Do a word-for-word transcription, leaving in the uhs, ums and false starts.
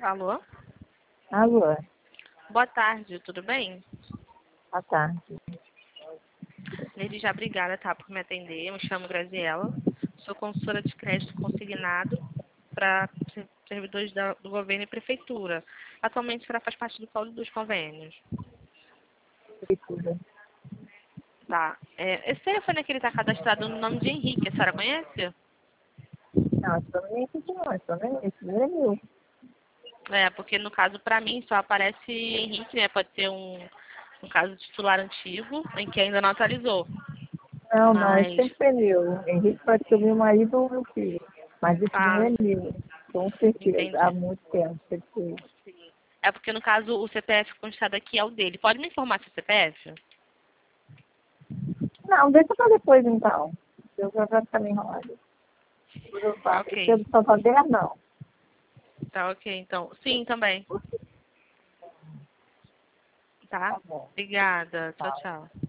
Alô? Alô, Boa tarde, tudo bem? boa tarde. Desde já, obrigada, tá, por me atender. Eu me chamo Graziela, sou consultora de crédito consignado para servidores da- do governo e prefeitura. Atualmente, a senhora faz parte do qual dos convênios? Prefeitura. Tá. É, esse telefone aqui está cadastrado no nome de Henrique, a senhora conhece? Não, isso não é isso não, isso não é isso, não é meu. É, porque no caso, para mim, só aparece Henrique, né? Pode ser um, um caso de titular antigo, em que ainda não atualizou. Não, não, isso Mas, sempre foi meu. Henrique pode ser meu marido ou meu filho. Mas isso não tá, é meu. Com certeza, há entendi. muito tempo, sempre foi. É porque, no caso, o C P F constado aqui é o dele. Pode me informar seu C P F? Não, deixa pra depois então. Eu já vai ficar meio enrolado. Depois eu Tá falo. Esse é ok. do Salvador, não. Tá ok, então. Sim, também. Tá? Tá bom. Obrigada. Tchau, Tá. tchau.